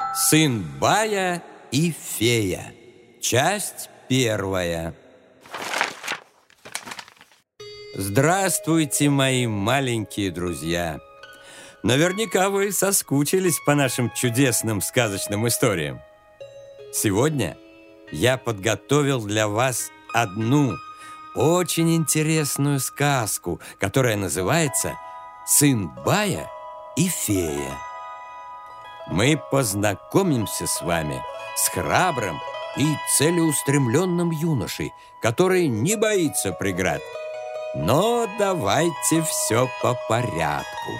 Сын Бая и фея. Часть первая. Здравствуйте, мои маленькие друзья. Наверняка вы соскучились по нашим чудесным сказочным историям. Сегодня я подготовил для вас одну очень интересную сказку, которая называется «Сын Бая и фея». Мы познакомимся с вами с храбрым и целеустремленным юношей, который не боится преград. Но давайте все по порядку.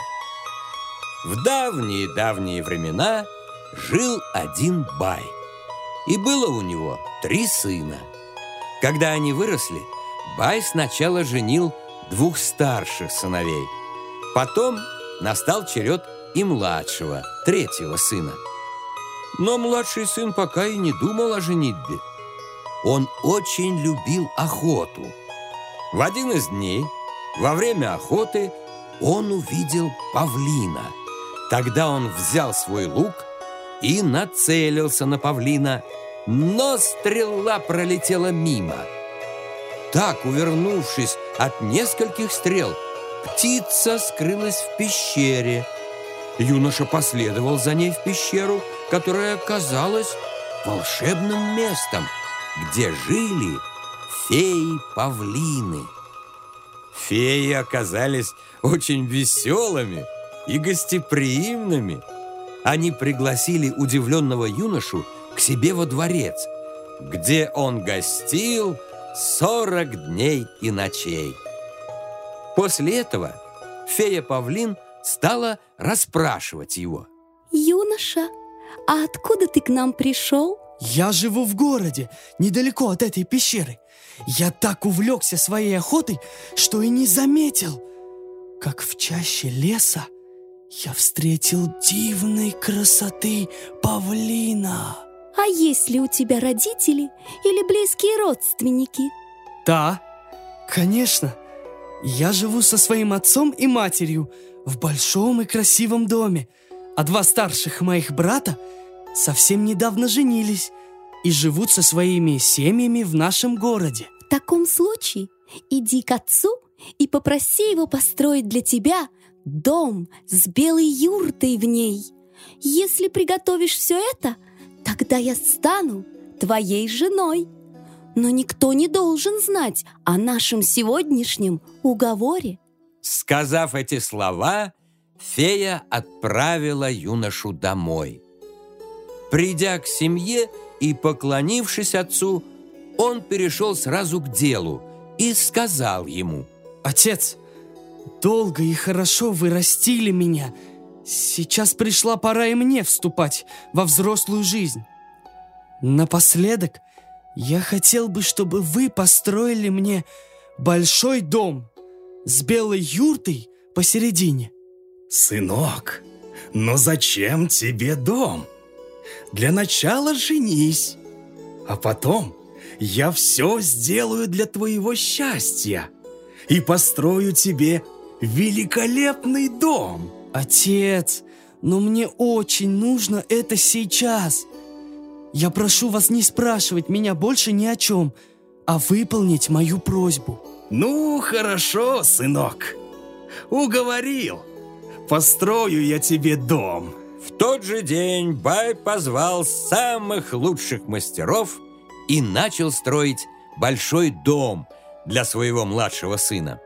В давние-давние времена жил один бай, и было у него 3 сына. Когда они выросли, бай сначала женил 2 старших сыновей. Потом настал черед и младшего, 3-го сына. Но младший сын пока и не думал о женитьбе. Он очень любил охоту. В один из дней, во время охоты, он увидел павлина. Тогда он взял свой лук и нацелился на павлина, но стрела пролетела мимо. Так, увернувшись от нескольких стрел, птица скрылась в пещере. Юноша последовал за ней в пещеру, которая оказалась волшебным местом, где жили феи-павлины. Феи оказались очень веселыми и гостеприимными. Они пригласили удивленного юношу к себе во дворец, где он гостил 40 дней и ночей. После этого фея-павлин стала расспрашивать его. Юноша, а откуда ты к нам пришел? Я живу в городе, недалеко от этой пещеры. Я так увлекся своей охотой, что и не заметил, как в чаще леса я встретил дивной красоты павлина. А есть ли у тебя родители или близкие родственники? Да, конечно. Я живу со своим отцом и матерью в большом и красивом доме, а 2 старших моих брата совсем недавно женились и живут со своими семьями в нашем городе. В таком случае иди к отцу и попроси его построить для тебя дом с белой юртой в ней. Если приготовишь все это, тогда я стану твоей женой. Но никто не должен знать о нашем сегодняшнем уговоре. Сказав эти слова, фея отправила юношу домой. Придя к семье и поклонившись отцу, он перешел сразу к делу и сказал ему: «Отец, долго и хорошо вы растили меня. Сейчас пришла пора и мне вступать во взрослую жизнь. Напоследок я хотел бы, чтобы вы построили мне большой дом с белой юртой посередине». Сынок, но зачем тебе дом? Для начала женись, а потом я все сделаю для твоего счастья и построю тебе великолепный дом. Отец, но мне очень нужно это сейчас. Я прошу вас не спрашивать меня больше ни о чем, а выполнить мою просьбу. Ну, хорошо, сынок, уговорил. Построю я тебе дом. В тот же день бай позвал самых лучших мастеров и начал строить большой дом для своего младшего сына.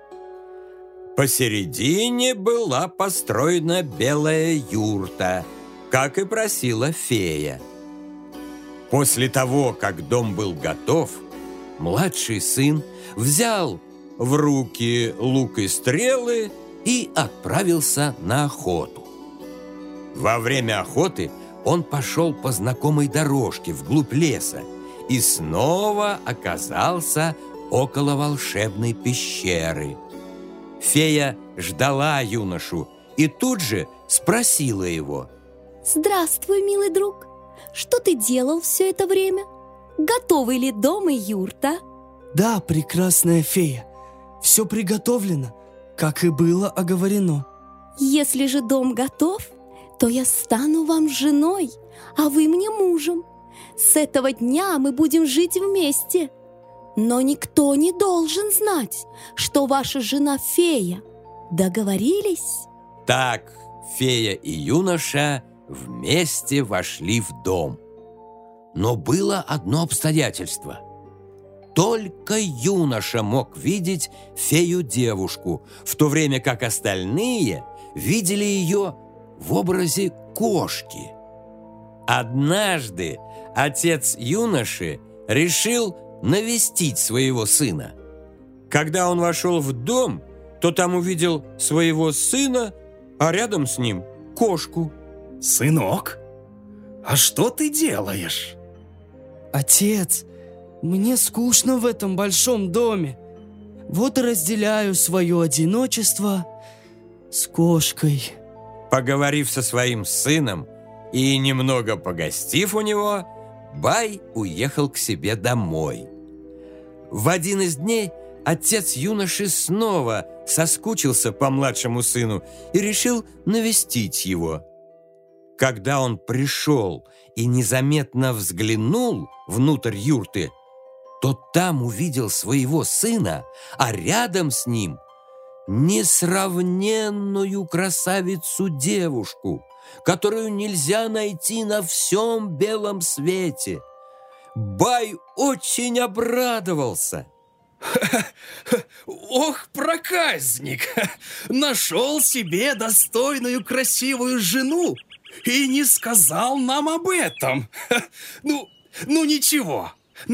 Посередине была построена белая юрта, как и просила фея. После того, как дом был готов, младший сын взял в руки лук и стрелы и отправился на охоту. Во время охоты он пошел по знакомой дорожке вглубь леса и снова оказался около волшебной пещеры. Фея ждала юношу и тут же спросила его: Здравствуй, милый друг. Что ты делал все это время? Готовы ли дом и юрта? Да, прекрасная фея, все приготовлено, как и было оговорено. Если же дом готов, то я стану вам женой, а вы мне мужем. С этого дня мы будем жить вместе. Но никто не должен знать, что ваша жена фея. Договорились?» Так фея и юноша вместе вошли в дом. Но было одно обстоятельство. Только юноша мог видеть фею-девушку, в то время как остальные видели ее в образе кошки. Однажды отец юноши решил навестить своего сына. Когда он вошел в дом, то там увидел своего сына, а рядом с ним кошку. «Сынок, а что ты делаешь?» Отец, мне скучно в этом большом доме. Вот и разделяю свое одиночество с кошкой. Поговорив со своим сыном и немного погостив у него, Бай уехал к себе домой. В один из дней отец юноши снова соскучился по младшему сыну и решил навестить его. Когда он пришел и незаметно взглянул внутрь юрты, то там увидел своего сына, а рядом с ним несравненную красавицу-девушку, которую нельзя найти на всем белом свете. Бай очень обрадовался. «Ох, проказник! Нашел себе достойную красивую жену и не сказал нам об этом! Ну ничего,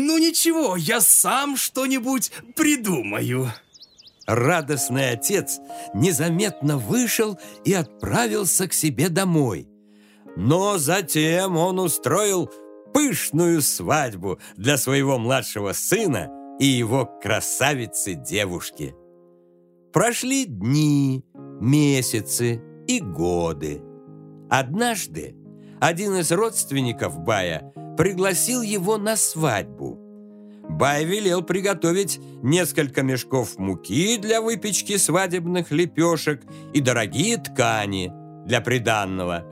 я сам что-нибудь придумаю!» Радостный отец незаметно вышел и отправился к себе домой. Но затем он устроил пышную свадьбу для своего младшего сына и его красавицы-девушки. Прошли дни, месяцы и годы. Однажды один из родственников Бая пригласил его на свадьбу. Бай велел приготовить несколько мешков муки для выпечки свадебных лепешек и дорогие ткани для приданного.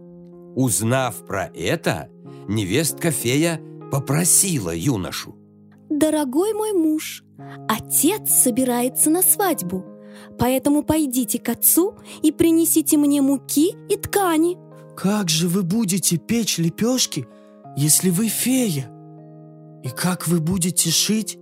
Узнав про это, невестка-фея попросила юношу: «Дорогой мой муж, отец собирается на свадьбу, поэтому пойдите к отцу и принесите мне муки и ткани». Как же вы будете печь лепешки, если вы фея? И как вы будете шить?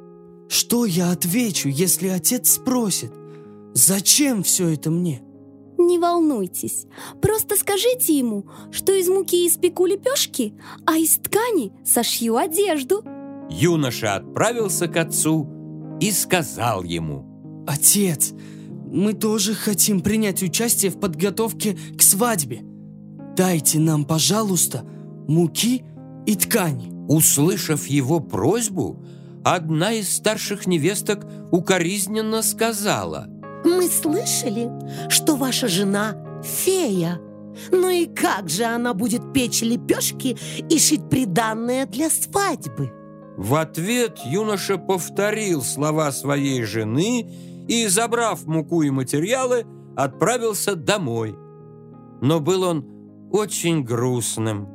Что я отвечу, если отец спросит: зачем все это мне? Не волнуйтесь, просто скажите ему, что из муки испеку лепешки, а из ткани сошью одежду. Юноша отправился к отцу и сказал ему: Отец, мы тоже хотим принять участие в подготовке к свадьбе. Дайте нам, пожалуйста, муки и ткани. Услышав его просьбу, одна из старших невесток укоризненно сказала: «Мы слышали, что ваша жена фея. Ну и как же она будет печь лепешки и шить приданное для свадьбы?» В ответ юноша повторил слова своей жены и, забрав муку и материалы, отправился домой. Но был он очень грустным.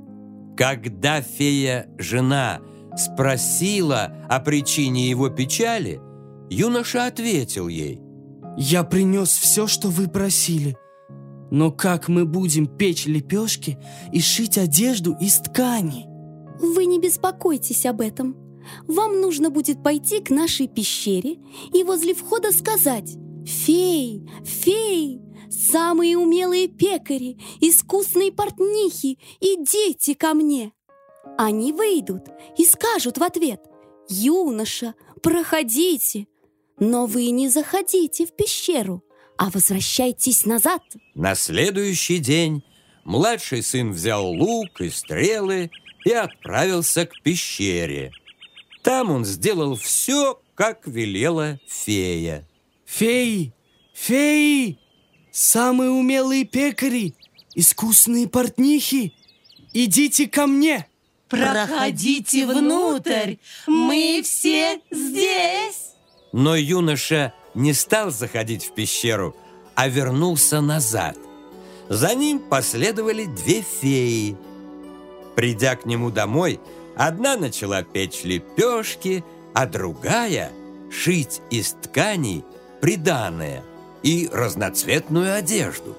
Когда фея-жена спросила о причине его печали, юноша ответил ей: Я принес все, что вы просили. Но как мы будем печь лепешки и шить одежду из ткани? Вы не беспокойтесь об этом. Вам нужно будет пойти к нашей пещере и возле входа сказать: «Феи, феи, самые умелые пекари, искусные портнихи, идите ко мне». Они выйдут и скажут в ответ: «Юноша, проходите». Но вы не заходите в пещеру, а возвращайтесь назад. На следующий день младший сын взял лук и стрелы и отправился к пещере. Там он сделал все, как велела фея. Феи, феи, самые умелые пекари, искусные портнихи, идите ко мне. Проходите внутрь, мы все здесь. Но юноша не стал заходить в пещеру, а вернулся назад. За ним последовали две феи. Придя к нему домой, одна начала печь лепешки, а другая – шить из тканей приданое и разноцветную одежду.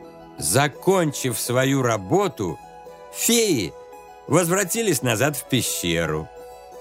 Закончив свою работу, феи возвратились назад в пещеру,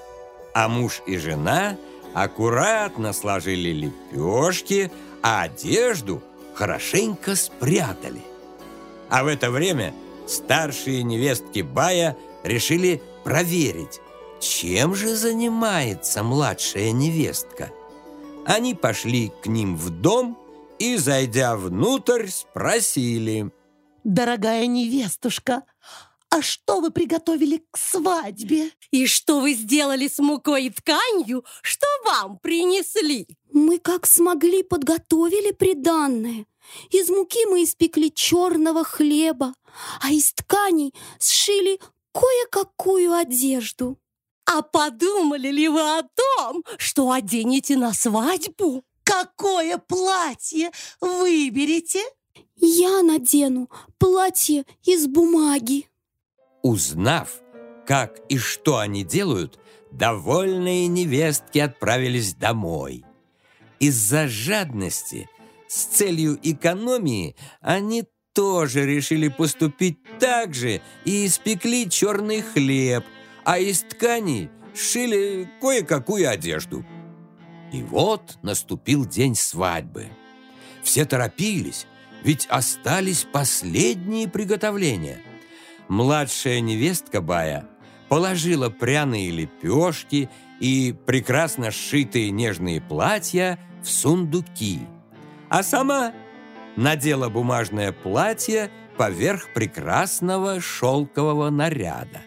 а муж и жена аккуратно сложили лепешки, а одежду хорошенько спрятали. А в это время старшие невестки Бая решили проверить, чем же занимается младшая невестка. Они пошли к ним в дом и, зайдя внутрь, спросили: «Дорогая невестушка, а что вы приготовили к свадьбе?» И что вы сделали с мукой и тканью, что вам принесли? Мы как смогли подготовили приданное. Из муки мы испекли черного хлеба, а из тканей сшили кое-какую одежду. А подумали ли вы о том, что оденете на свадьбу? Какое платье выберете? Я надену платье из бумаги. Узнав, как и что они делают, довольные невестки отправились домой. Из-за жадности, с целью экономии, они тоже решили поступить так же и испекли черный хлеб, а из тканей сшили кое-какую одежду. И вот наступил день свадьбы. Все торопились, ведь остались последние приготовления. Младшая невестка Бая положила пряные лепешки и прекрасно сшитые нежные платья в сундуки, а сама надела бумажное платье поверх прекрасного шелкового наряда.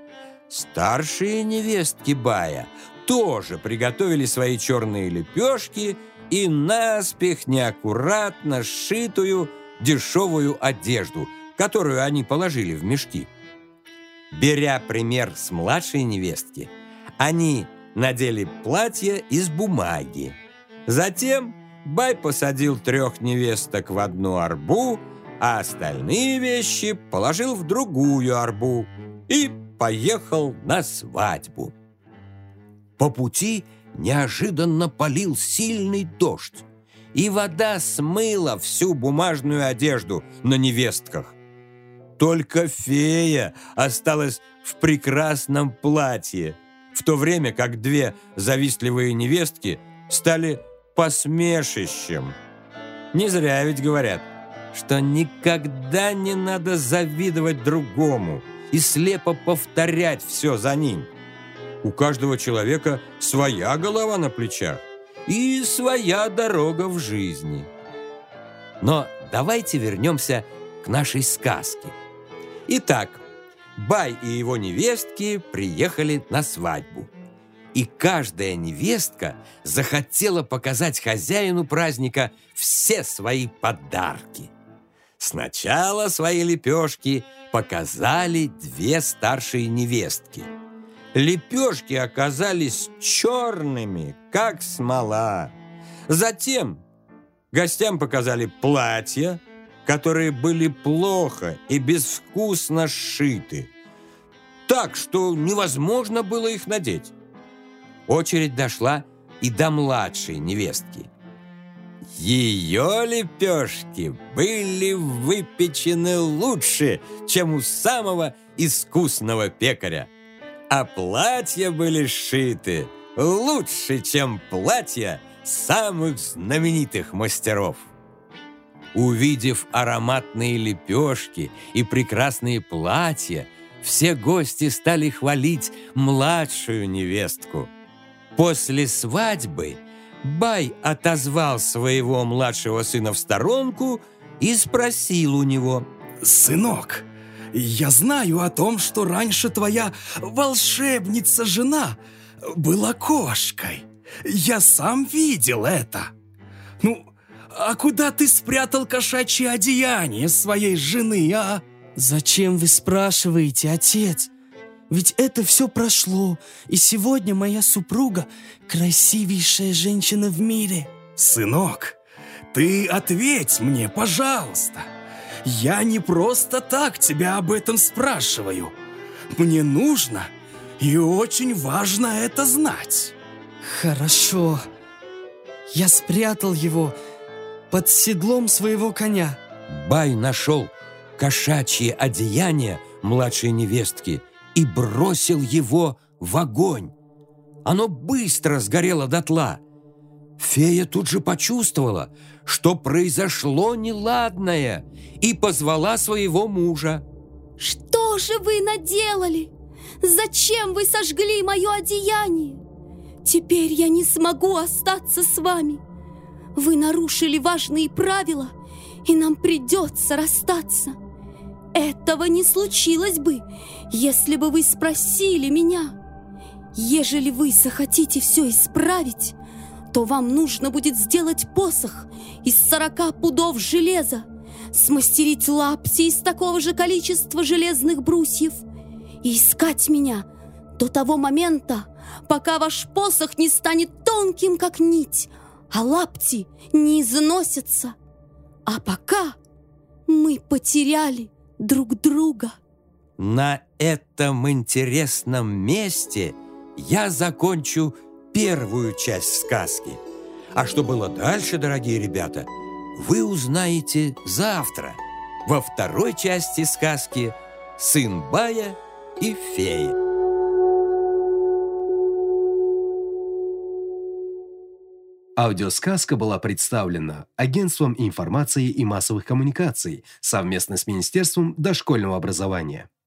Старшие невестки Бая тоже приготовили свои черные лепешки и наспех неаккуратно сшитую дешевую одежду, которую они положили в мешки. Беря пример с младшей невестки, они надели платье из бумаги. Затем Бай посадил 3 невесток в одну арбу, а остальные вещи положил в другую арбу и поехал на свадьбу. По пути неожиданно полил сильный дождь, и вода смыла всю бумажную одежду на невестках. Только фея осталась в прекрасном платье, в то время как 2 завистливые невестки стали посмешищем. Не зря ведь говорят, что никогда не надо завидовать другому и слепо повторять все за ним. У каждого человека своя голова на плечах и своя дорога в жизни. Но давайте вернемся к нашей сказке. Итак, Бай и его невестки приехали на свадьбу. И каждая невестка захотела показать хозяину праздника все свои подарки. Сначала свои лепешки показали 2 старшие невестки. Лепешки оказались черными, как смола. Затем гостям показали платья, которые были плохо и безвкусно сшиты, так что невозможно было их надеть. Очередь дошла и до младшей невестки. Ее лепешки были выпечены лучше, чем у самого искусного пекаря, а платья были сшиты лучше, чем платья самых знаменитых мастеров. Увидев ароматные лепешки и прекрасные платья, все гости стали хвалить младшую невестку. После свадьбы Бай отозвал своего младшего сына в сторонку и спросил у него: «Сынок, я знаю о том, что раньше твоя волшебница-жена была кошкой. Я сам видел это. Ну, а куда ты спрятал кошачье одеяние своей жены, а?» Зачем вы спрашиваете, отец? Ведь это все прошло, и сегодня моя супруга красивейшая женщина в мире. Сынок, ты ответь мне, пожалуйста. я не просто так тебя об этом спрашиваю. Мне нужно и очень важно это знать. Хорошо. Я спрятал его под седлом своего коня. Бай нашел кошачье одеяние младшей невестки и бросил его в огонь. Оно быстро сгорело дотла. Фея тут же почувствовала, что произошло неладное, и позвала своего мужа. Что же вы наделали? Зачем вы сожгли мое одеяние? Теперь я не смогу остаться с вами. Вы нарушили важные правила, и нам придется расстаться. Этого не случилось бы, если бы вы спросили меня. Ежели вы захотите все исправить, то вам нужно будет сделать посох из 40 пудов железа, смастерить лапти из такого же количества железных брусьев и искать меня до того момента, пока ваш посох не станет тонким, как нить, а лапти не износятся. А пока мы потеряли друг друга. На этом интересном месте я закончу первую часть сказки. А что было дальше, дорогие ребята, вы узнаете завтра во второй части сказки «Сын Бая и фея». Аудиосказка была представлена Агентством информации и массовых коммуникаций совместно с Министерством дошкольного образования.